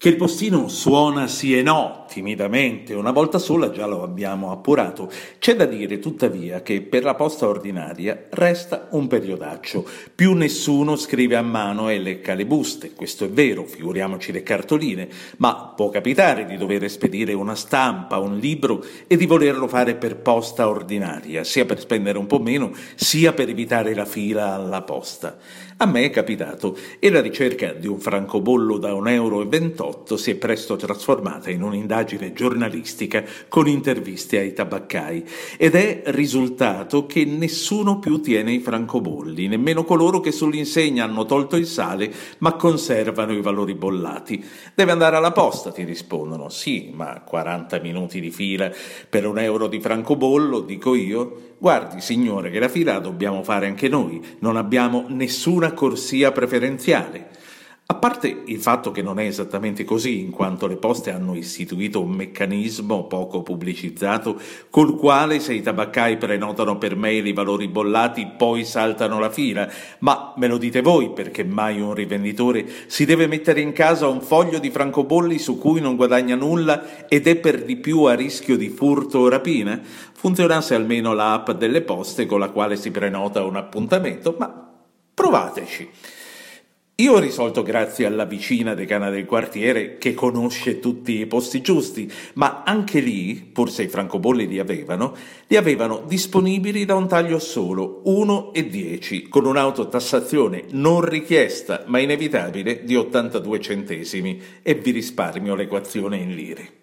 Che il postino suona sì e no, timidamente, una volta sola già lo abbiamo appurato. C'è da dire, tuttavia, che per la posta ordinaria resta un periodaccio. Più nessuno scrive a mano e lecca le buste, questo è vero, figuriamoci le cartoline, ma può capitare di dover spedire una stampa, un libro e di volerlo fare per posta ordinaria, sia per spendere un po' meno, sia per evitare la fila alla posta. A me è capitato e la ricerca di un francobollo da 1,28 € si è presto trasformata in un'indagine giornalistica con interviste ai tabaccai ed è risultato che nessuno più tiene i francobolli, nemmeno coloro che sull'insegna hanno tolto il sale ma conservano i valori bollati. Deve andare alla posta, ti rispondono. Sì, ma 40 minuti di fila per €1 di francobollo, dico io. Guardi, signore, che la fila la dobbiamo fare anche noi, non abbiamo nessuna corsia preferenziale. A parte il fatto che non è esattamente così, in quanto le poste hanno istituito un meccanismo poco pubblicizzato col quale se i tabaccai prenotano per mail i valori bollati poi saltano la fila, ma me lo dite voi perché mai un rivenditore si deve mettere in casa un foglio di francobolli su cui non guadagna nulla ed è per di più a rischio di furto o rapina? Funzionasse almeno l'app delle poste con la quale si prenota un appuntamento, ma provateci. Io ho risolto grazie alla vicina decana del quartiere che conosce tutti i posti giusti, ma anche lì, pur se i francobolli li avevano disponibili da un taglio solo, 1,10, con un'autotassazione non richiesta ma inevitabile di 82 centesimi e vi risparmio l'equazione in lire.